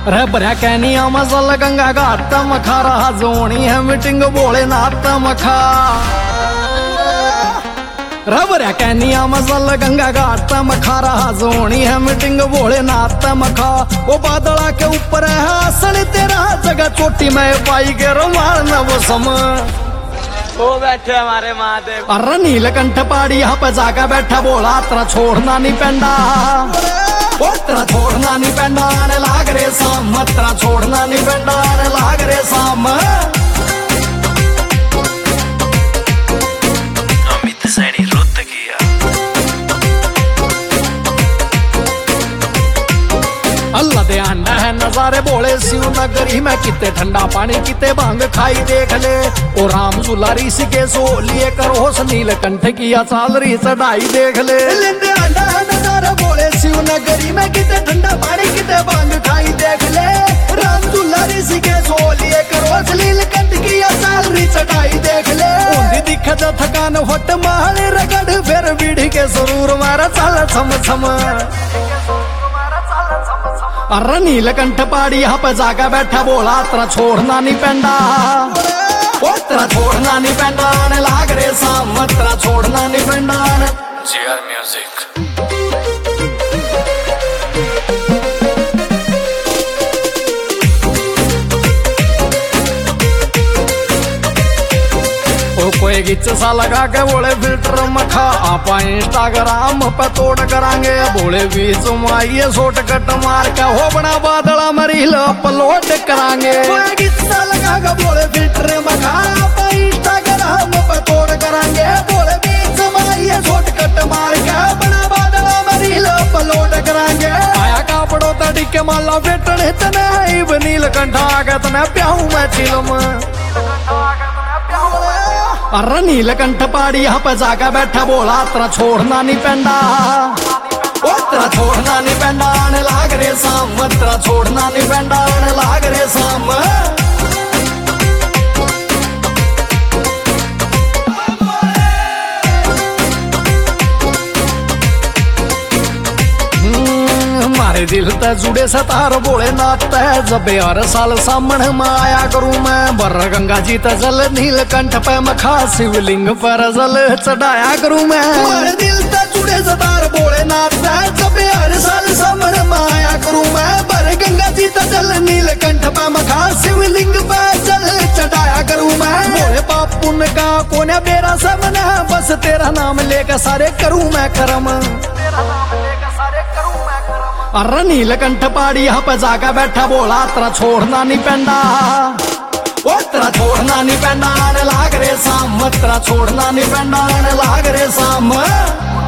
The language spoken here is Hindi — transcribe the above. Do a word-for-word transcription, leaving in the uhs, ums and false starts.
रे भरया कैनिया मसल गंगा घाट मखा रहा जोनी है मीटिंग भोलेनाथ मखा। रे भरया कैनिया मसल गंगा घाट मखा रहा जोनी है मीटिंग भोलेनाथ मखा। वो बादला के ऊपर है असली तेरा जगह चोटी में पाई के रुमाल न वो सम वो बैठे हमारे महादेव। अरे नीलकंठ पहाड़ी यहाँ पे जाकर बैठा बोला तेरा छोड़ना नहीं पेंडा, तेरा छोड़ना नहीं पेंडा आने लाग रे साम, तेरा छोड़ना नहीं पेंडा आने लाग रे साम। अमित सैनी रुत किया अल्लाह दे आंडा है नजारे बोले शिव नगरी में किते ठंडा पानी किते भांग खाई देख ले। ओ राम सुलारी सिके सो लिए करो होश नीलकंठ की चाल री चढ़ाई देख ले। लेंदे आंडा है नजारे बोले शिव नगरी में किते ठंडा पानी किते भांग खाई देख ले। राम सुलारी सिके सो लिए करो होश नीलकंठ की चाल री चढ़ाई देख ले। ओंदी दिखे जो थकान होट माले रगड़ फिर बीड़ी के सुरूर मारा चल छम छम। अरे नीलकंठ पहाड़ी यहाँ पे जाकर बैठा बोला तेरा छोड़ना नहीं पेंडा, तेरा छोड़ना नहीं पेंडा आने लाग रे साम, तेरा छोड़ना नहीं पेंडा आने। जीआर म्यूजिक कोई गिच सा लगा के बोले फिल्टर मखा आपा इंस्टाग्राम पे तोड़ करांगे। बोले बीच माइये शॉर्टकट मार के हो बना बादला मरी अपलोड करांगे। कोई गिच सा लगा के बोले फिल्टर मखा आपा इंस्टाग्राम पे तोड़ करांगे। बोले बीच माइये शॉर्टकट मार के बना बादला मरी अपलोड करांगे। आया कापड़ो तड़ी के माला बेटने तने नीलकंठ आगे तने प्याऊ मैं चिलम। अरे नीलकंठ पहाड़ी यहाँ पे जाकर बैठा बोला तेरा छोड़ना नहीं पेंडा, तेरा छोड़ना नहीं पेंडा आने लाग रे साम, तेरा छोड़ना नहीं पेंडा आने लाग रे साम। हमारे दिल ते जुड़े सतार बोले नाते जब हर साल सामने में आया करूं मैं। बर गंगा जी ते जल नीलकंठ पे मखा शिवलिंग पर जल चढ़ाया करूं मैं। हमारे दिल ते जुड़े सतार बोले नाते जब हर साल सामने में आया करूं मैं। बर गंगा जी ते जल नीलकंठ पे मखा शिवलिंग पे जल चढ़ाया करूं मैं। बोले पाप पुण्य का कोने मेरा सामने बस तेरा नाम लेकर सारे करूं मैं कर्म। अरे नीलकंठ पहाड़ी यहाँ पे जाकर बैठा बोला तेरा छोड़ना नहीं पेंडा, तेरा छोड़ना नहीं पेंडा आने लाग रे साम, तेरा छोड़ना नहीं पेंडा आने लाग रे साम।